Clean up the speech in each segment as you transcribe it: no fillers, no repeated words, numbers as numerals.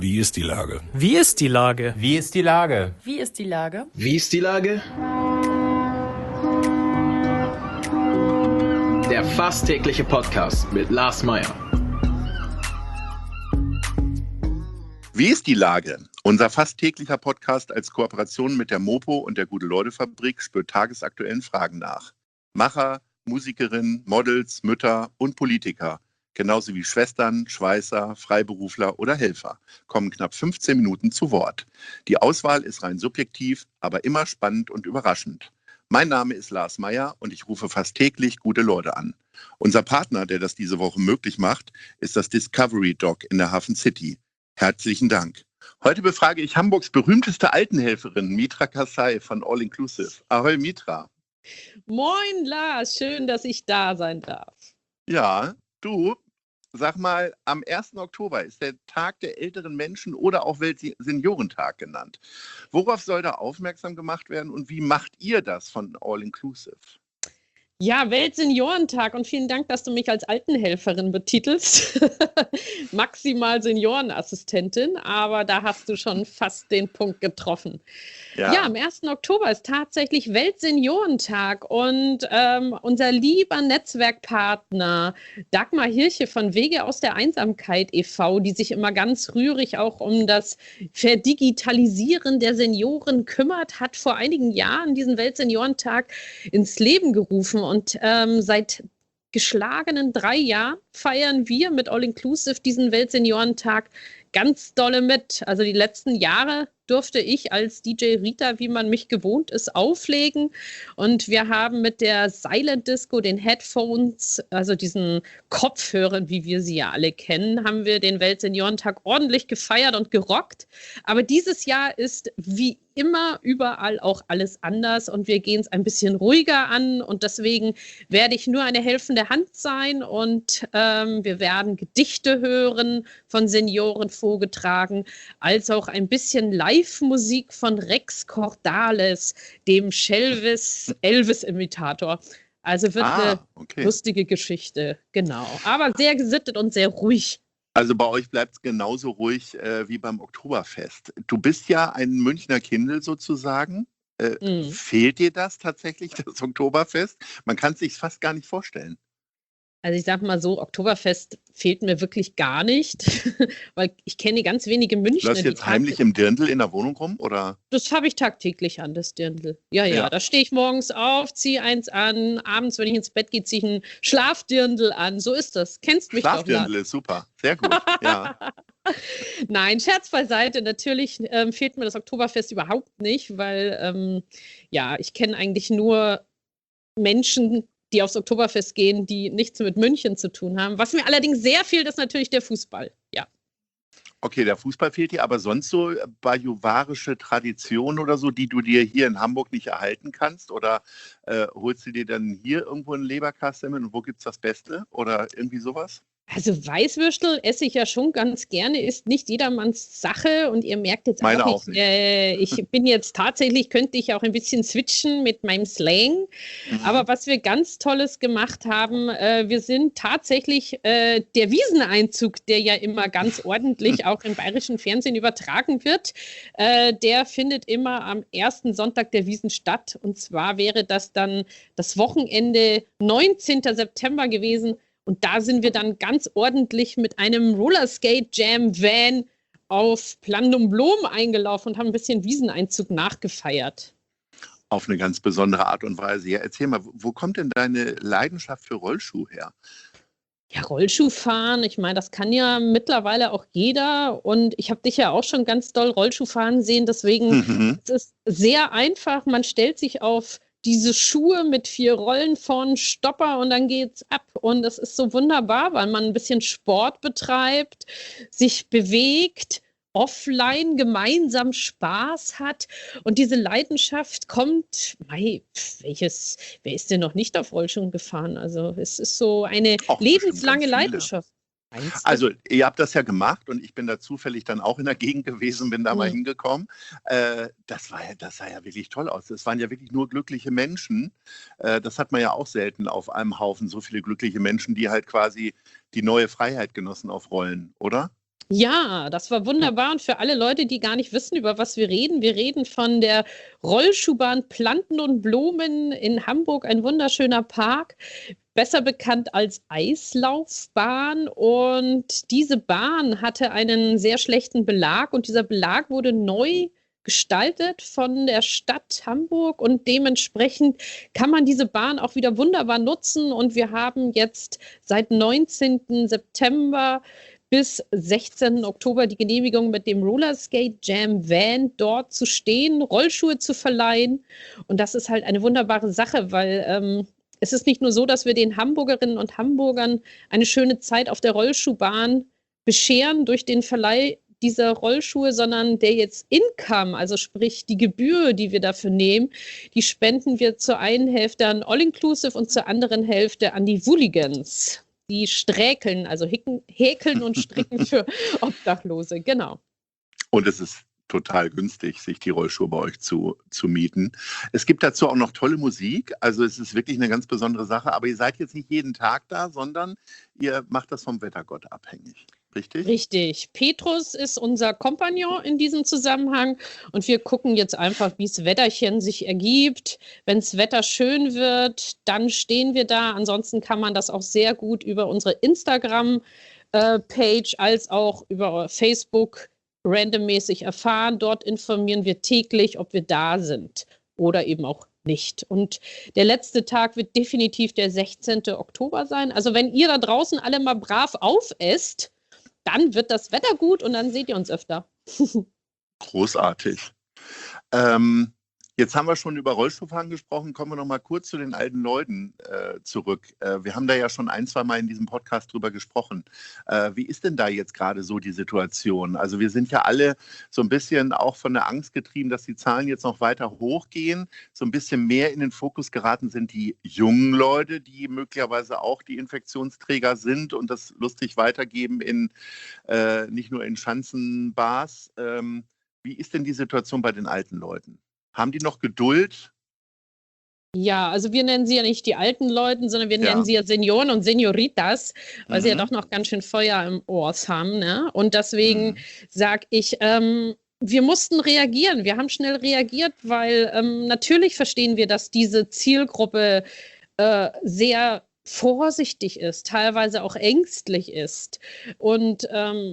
Wie ist die Lage? Wie ist die Lage? Wie ist die Lage? Wie ist die Lage? Wie ist die Lage? Der fast tägliche Podcast mit Lars Meyer. Wie ist die Lage? Unser fast täglicher Podcast als Kooperation mit der Mopo und der Gute-Leute-Fabrik spürt tagesaktuellen Fragen nach. Macher, Musikerinnen, Models, Mütter und Politiker, genauso wie Schwestern, Schweißer, Freiberufler oder Helfer, kommen knapp 15 Minuten zu Wort. Die Auswahl ist rein subjektiv, aber immer spannend und überraschend. Mein Name ist Lars Meyer und ich rufe fast täglich gute Leute an. Unser Partner, der das diese Woche möglich macht, ist das Discovery Dog in der Hafen City. Herzlichen Dank. Heute befrage ich Hamburgs berühmteste Altenhelferin, Mitra Kassai von All Inclusive. Ahoi Mitra. Moin Lars, schön, dass ich da sein darf. Ja, du, sag mal, am 1. Oktober ist der Tag der älteren Menschen oder auch Weltseniorentag genannt. Worauf soll da aufmerksam gemacht werden und wie macht ihr das von All Inclusive? Ja, Weltseniorentag und vielen Dank, dass du mich als Altenhelferin betitelst. Maximal Seniorenassistentin, aber da hast du schon fast den Punkt getroffen. Ja, am 1. Oktober ist tatsächlich Weltseniorentag und unser lieber Netzwerkpartner Dagmar Hirche von Wege aus der Einsamkeit e.V., die sich immer ganz rührig auch um das Verdigitalisieren der Senioren kümmert, hat vor einigen Jahren diesen Weltseniorentag ins Leben gerufen. Und seit geschlagenen 3 Jahren feiern wir mit All Inclusive diesen Weltseniorentag ganz dolle mit. Also die letzten Jahre durfte ich als DJ Rita, wie man mich gewohnt ist, auflegen. Und wir haben mit der Silent Disco, den Headphones, also diesen Kopfhörern, wie wir sie ja alle kennen, haben wir den Weltseniorentag ordentlich gefeiert und gerockt. Aber dieses Jahr ist wie immer überall auch alles anders und wir gehen es ein bisschen ruhiger an und deswegen werde ich nur eine helfende Hand sein und wir werden Gedichte hören, von Senioren vorgetragen, als auch ein bisschen Live-Musik von Rex Cordales, dem Elvis-Imitator. Also wird eine lustige Geschichte, genau. Aber sehr gesittet und sehr ruhig. Also bei euch bleibt es genauso ruhig wie beim Oktoberfest. Du bist ja ein Münchner Kindl sozusagen. Fehlt dir das tatsächlich, das Oktoberfest? Man kann es sich fast gar nicht vorstellen. Also ich sage mal so, Oktoberfest fehlt mir wirklich gar nicht, weil ich kenne ganz wenige Münchner. Läufst du jetzt heimlich im Dirndl in der Wohnung rum? Oder? Das habe ich tagtäglich an, das Dirndl. Ja, da stehe ich morgens auf, ziehe eins an, abends, wenn ich ins Bett gehe, ziehe ich ein Schlafdirndl an. So ist das. Kennst mich doch. Schlafdirndl ist super, sehr gut, ja. Nein, Scherz beiseite. Natürlich fehlt mir das Oktoberfest überhaupt nicht, weil ich kenne eigentlich nur Menschen, die aufs Oktoberfest gehen, die nichts mit München zu tun haben. Was mir allerdings sehr fehlt, ist natürlich der Fußball. Ja. Okay, der Fußball fehlt dir, aber sonst so bajuwarische Traditionen oder so, die du dir hier in Hamburg nicht erhalten kannst? Oder holst du dir dann hier irgendwo einen Leberkassemmel und wo gibt es das Beste? Oder irgendwie sowas? Also Weißwürstel esse ich ja schon ganz gerne, ist nicht jedermanns Sache und ihr merkt jetzt auch nicht. Ich bin jetzt tatsächlich, könnte ich auch ein bisschen switchen mit meinem Slang, aber was wir ganz Tolles gemacht haben, wir sind tatsächlich der Wieseneinzug, der ja immer ganz ordentlich auch im bayerischen Fernsehen übertragen wird, der findet immer am ersten Sonntag der Wiesn statt und zwar wäre das dann das Wochenende 19. September gewesen. Und da sind wir dann ganz ordentlich mit einem Rollerskate-Jam-Van auf Plandum Blom eingelaufen und haben ein bisschen Wieseneinzug nachgefeiert. Auf eine ganz besondere Art und Weise. Ja, erzähl mal, wo kommt denn deine Leidenschaft für Rollschuh her? Ja, Rollschuhfahren, ich meine, das kann ja mittlerweile auch jeder und ich habe dich ja auch schon ganz doll Rollschuhfahren sehen, deswegen es ist sehr einfach, man stellt sich auf diese Schuhe mit 4 Rollen vorn, Stopper und dann geht's ab. Und das ist so wunderbar, weil man ein bisschen Sport betreibt, sich bewegt, offline gemeinsam Spaß hat. Und diese Leidenschaft kommt, wer ist denn noch nicht auf Rollschuhen gefahren? Also es ist so eine lebenslange Leidenschaft. Also ihr habt das ja gemacht und ich bin da zufällig dann auch in der Gegend gewesen, bin da mal hingekommen. Das sah ja wirklich toll aus. Das waren ja wirklich nur glückliche Menschen. Das hat man ja auch selten auf einem Haufen, so viele glückliche Menschen, die halt quasi die neue Freiheit genossen auf Rollen, oder? Ja, das war wunderbar und für alle Leute, die gar nicht wissen, über was wir reden von der Rollschuhbahn Planten und Blumen in Hamburg, ein wunderschöner Park, besser bekannt als Eislaufbahn. Und diese Bahn hatte einen sehr schlechten Belag und dieser Belag wurde neu gestaltet von der Stadt Hamburg und dementsprechend kann man diese Bahn auch wieder wunderbar nutzen und wir haben jetzt seit 19. September bis 16. Oktober die Genehmigung mit dem Rollerskate Jam Van dort zu stehen, Rollschuhe zu verleihen. Und das ist halt eine wunderbare Sache, weil es ist nicht nur so, dass wir den Hamburgerinnen und Hamburgern eine schöne Zeit auf der Rollschuhbahn bescheren durch den Verleih dieser Rollschuhe, sondern der jetzt Income, also sprich die Gebühr, die wir dafür nehmen, die spenden wir zur einen Hälfte an All Inclusive und zur anderen Hälfte an die Wooligans. Die sträkeln, also häkeln und stricken für Obdachlose, genau. Und es ist total günstig, sich die Rollschuhe bei euch zu mieten. Es gibt dazu auch noch tolle Musik, also es ist wirklich eine ganz besondere Sache, aber ihr seid jetzt nicht jeden Tag da, sondern ihr macht das vom Wettergott abhängig. Richtig? Richtig. Petrus ist unser Kompagnon in diesem Zusammenhang und wir gucken jetzt einfach, wie das Wetterchen sich ergibt. Wenn das Wetter schön wird, dann stehen wir da. Ansonsten kann man das auch sehr gut über unsere Instagram-Page als auch über Facebook randommäßig erfahren. Dort informieren wir täglich, ob wir da sind oder eben auch nicht. Und der letzte Tag wird definitiv der 16. Oktober sein. Also wenn ihr da draußen alle mal brav aufesst, dann wird das Wetter gut und dann seht ihr uns öfter. Großartig. Jetzt haben wir schon über Rollstuhlfahren gesprochen. Kommen wir noch mal kurz zu den alten Leuten zurück. Wir haben da ja schon ein, zwei Mal in diesem Podcast drüber gesprochen. Wie ist denn da jetzt gerade so die Situation? Also wir sind ja alle so ein bisschen auch von der Angst getrieben, dass die Zahlen jetzt noch weiter hochgehen. So ein bisschen mehr in den Fokus geraten sind die jungen Leute, die möglicherweise auch die Infektionsträger sind und das lustig weitergeben in nicht nur in Schanzenbars. Wie ist denn die Situation bei den alten Leuten? Haben die noch Geduld? Ja, also wir nennen sie ja nicht die alten Leute, sondern wir nennen sie ja Senioren und Senioritas, weil sie ja doch noch ganz schön Feuer im Ohr haben. Ne? Und deswegen sage ich, wir mussten reagieren. Wir haben schnell reagiert, weil natürlich verstehen wir, dass diese Zielgruppe sehr vorsichtig ist, teilweise auch ängstlich ist. Und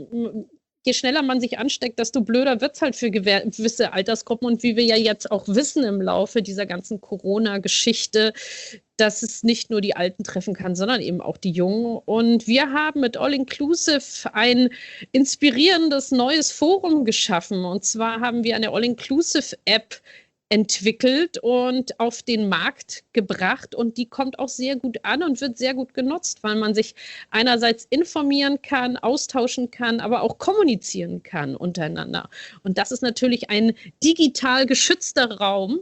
je schneller man sich ansteckt, desto blöder wird es halt für gewisse Altersgruppen. Und wie wir ja jetzt auch wissen im Laufe dieser ganzen Corona-Geschichte, dass es nicht nur die Alten treffen kann, sondern eben auch die Jungen. Und wir haben mit All Inclusive ein inspirierendes neues Forum geschaffen. Und zwar haben wir eine All Inclusive-App entwickelt und auf den Markt gebracht und die kommt auch sehr gut an und wird sehr gut genutzt, weil man sich einerseits informieren kann, austauschen kann, aber auch kommunizieren kann untereinander. Und das ist natürlich ein digital geschützter Raum,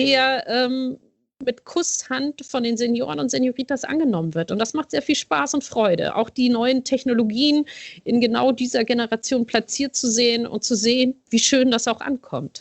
der mit Kusshand von den Senioren und Senioritas angenommen wird. Und das macht sehr viel Spaß und Freude. Auch die neuen Technologien in genau dieser Generation platziert zu sehen und zu sehen, wie schön das auch ankommt.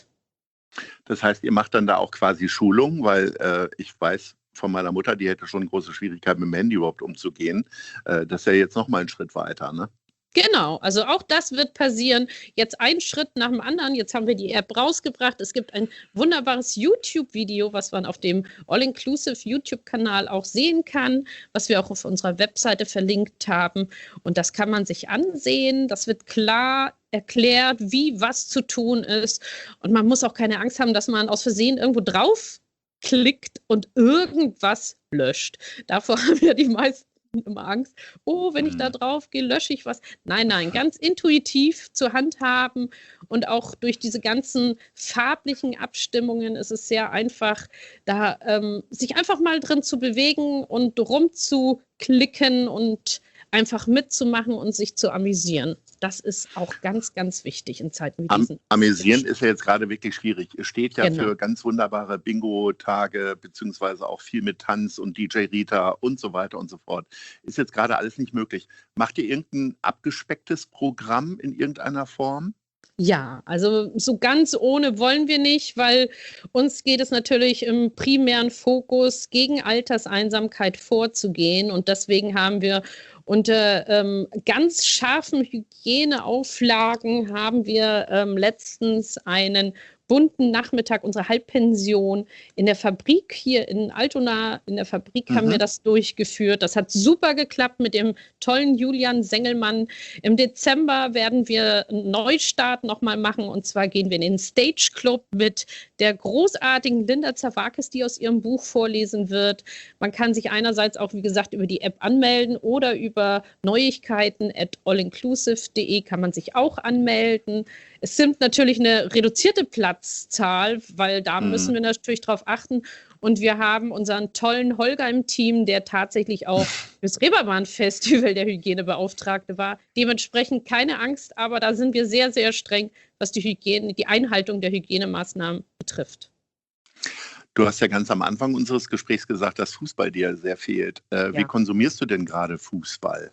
Das heißt, ihr macht dann da auch quasi Schulungen, weil ich weiß von meiner Mutter, die hätte schon große Schwierigkeiten mit dem Handy überhaupt umzugehen. Das ist ja jetzt nochmal ein Schritt weiter, ne? Genau, also auch das wird passieren. Jetzt ein Schritt nach dem anderen. Jetzt haben wir die App rausgebracht. Es gibt ein wunderbares YouTube-Video, was man auf dem All-Inclusive YouTube-Kanal auch sehen kann, was wir auch auf unserer Webseite verlinkt haben. Und das kann man sich ansehen. Das wird klar erklärt, wie was zu tun ist. Und man muss auch keine Angst haben, dass man aus Versehen irgendwo drauf klickt und irgendwas löscht. Davor haben ja die meisten immer Angst, oh, wenn ich da drauf gehe, lösche ich was. Nein, ganz intuitiv zur Hand haben und auch durch diese ganzen farblichen Abstimmungen ist es sehr einfach, da sich einfach mal drin zu bewegen und rumzuklicken und einfach mitzumachen und sich zu amüsieren. Das ist auch ganz, ganz wichtig in Zeiten wie diesen. Amüsieren ist ja jetzt gerade wirklich schwierig. Es steht ja für ganz wunderbare Bingo-Tage, beziehungsweise auch viel mit Tanz und DJ Rita und so weiter und so fort. Ist jetzt gerade alles nicht möglich. Macht ihr irgendein abgespecktes Programm in irgendeiner Form? Ja, also so ganz ohne wollen wir nicht, weil uns geht es natürlich im primären Fokus, gegen Alterseinsamkeit vorzugehen. Und deswegen haben wir Unter ganz scharfen Hygieneauflagen haben wir letztens einen bunten Nachmittag, unsere Halbpension in der Fabrik hier in Altona, in der Fabrik haben wir das durchgeführt. Das hat super geklappt mit dem tollen Julian Sengelmann. Im Dezember werden wir einen Neustart nochmal machen, und zwar gehen wir in den Stage Club mit der großartigen Linda Zawakis, die aus ihrem Buch vorlesen wird. Man kann sich einerseits auch, wie gesagt, über die App anmelden oder über Neuigkeiten @allinclusive.de kann man sich auch anmelden. Es sind natürlich eine reduzierte Platzzahl, weil da müssen wir natürlich drauf achten. Und wir haben unseren tollen Holger im Team, der tatsächlich auch fürs Reeperbahn-Festival der Hygienebeauftragte war. Dementsprechend keine Angst, aber da sind wir sehr, sehr streng, was die Einhaltung der Hygienemaßnahmen betrifft. Du hast ja ganz am Anfang unseres Gesprächs gesagt, dass Fußball dir sehr fehlt. Wie konsumierst du denn gerade Fußball?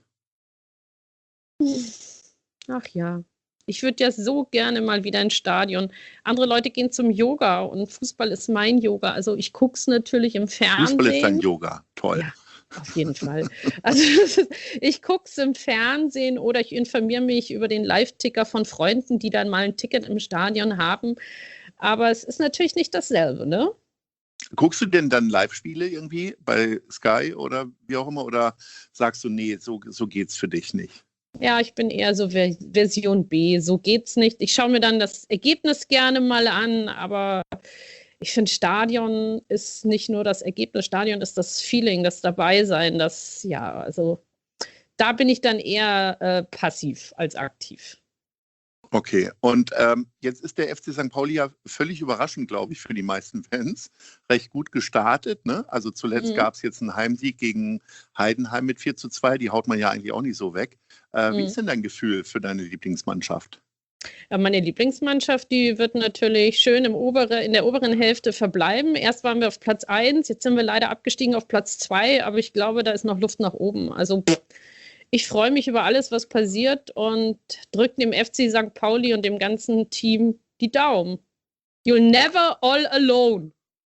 Ach ja. Ich würde ja so gerne mal wieder ins Stadion. Andere Leute gehen zum Yoga und Fußball ist mein Yoga. Also ich gucke es natürlich im Fernsehen. Fußball ist dein Yoga, toll. Ja, auf jeden Fall. Also ich gucke es im Fernsehen oder ich informiere mich über den Live-Ticker von Freunden, die dann mal ein Ticket im Stadion haben. Aber es ist natürlich nicht dasselbe, ne? Guckst du denn dann Live-Spiele irgendwie bei Sky oder wie auch immer? Oder sagst du, nee, so geht's für dich nicht? Ja, ich bin eher so Version B. So geht's nicht. Ich schaue mir dann das Ergebnis gerne mal an, aber ich finde, Stadion ist nicht nur das Ergebnis, Stadion ist das Feeling, das Dabeisein, also da bin ich dann eher passiv als aktiv. Okay, und jetzt ist der FC St. Pauli ja völlig überraschend, glaube ich, für die meisten Fans. Recht gut gestartet, ne? Also zuletzt gab es jetzt einen Heimsieg gegen Heidenheim mit 4:2. Die haut man ja eigentlich auch nicht so weg. Wie ist denn dein Gefühl für deine Lieblingsmannschaft? Ja, meine Lieblingsmannschaft, die wird natürlich schön in der oberen Hälfte verbleiben. Erst waren wir auf Platz 1, jetzt sind wir leider abgestiegen auf Platz 2, aber ich glaube, da ist noch Luft nach oben. Also ich freue mich über alles, was passiert und drücke dem FC St. Pauli und dem ganzen Team die Daumen. You'll never all alone.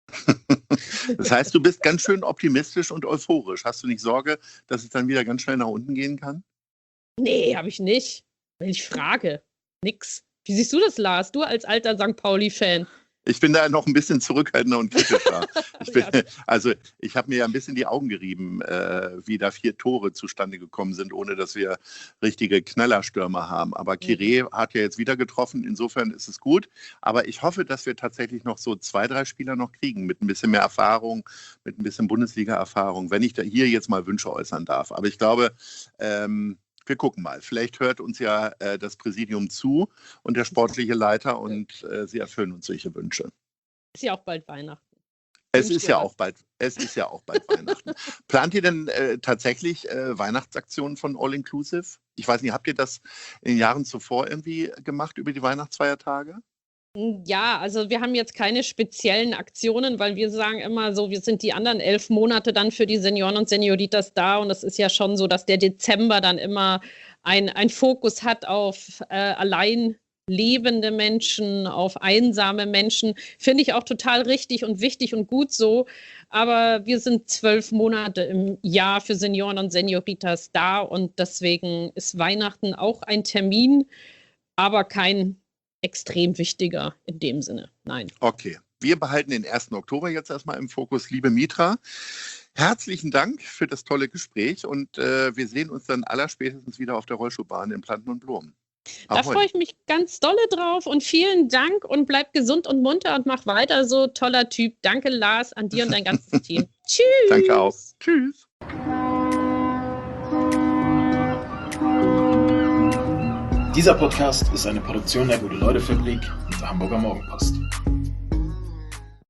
Das heißt, du bist ganz schön optimistisch und euphorisch. Hast du nicht Sorge, dass es dann wieder ganz schnell nach unten gehen kann? Nee, habe ich nicht. Wenn ich frage, nix. Wie siehst du das, Lars? Du als alter St. Pauli-Fan. Ich bin da noch ein bisschen zurückhaltender und kritischer. Ich habe mir ja ein bisschen die Augen gerieben, wie da 4 Tore zustande gekommen sind, ohne dass wir richtige Knallerstürmer haben. Aber Kire hat ja jetzt wieder getroffen, insofern ist es gut. Aber ich hoffe, dass wir tatsächlich noch so 2, 3 Spieler noch kriegen, mit ein bisschen mehr Erfahrung, mit ein bisschen Bundesliga-Erfahrung, wenn ich da hier jetzt mal Wünsche äußern darf. Aber ich glaube, wir gucken mal. Vielleicht hört uns ja das Präsidium zu und der sportliche Leiter und sie erfüllen uns solche Wünsche. Ist ja auch bald Weihnachten. Es ist ja auch bald Weihnachten. Plant ihr denn tatsächlich Weihnachtsaktionen von All Inclusive? Ich weiß nicht, habt ihr das in den Jahren zuvor irgendwie gemacht über die Weihnachtsfeiertage? Ja, also wir haben jetzt keine speziellen Aktionen, weil wir sagen immer so, wir sind die anderen 11 Monate dann für die Senioren und Senioritas da und es ist ja schon so, dass der Dezember dann immer ein Fokus hat auf allein lebende Menschen, auf einsame Menschen. Finde ich auch total richtig und wichtig und gut so, aber wir sind 12 Monate im Jahr für Senioren und Senioritas da und deswegen ist Weihnachten auch ein Termin, aber kein extrem wichtiger in dem Sinne, nein. Okay, wir behalten den 1. Oktober jetzt erstmal im Fokus. Liebe Mitra, herzlichen Dank für das tolle Gespräch und wir sehen uns dann allerspätestens wieder auf der Rollschuhbahn in Planten und Blumen. Da freue ich mich ganz dolle drauf und vielen Dank und bleib gesund und munter und mach weiter so, toller Typ. Danke Lars, an dir und dein ganzes Team. Tschüss. Danke auch. Tschüss. Dieser Podcast ist eine Produktion der Gute-Leute-Fabrik und der Hamburger Morgenpost.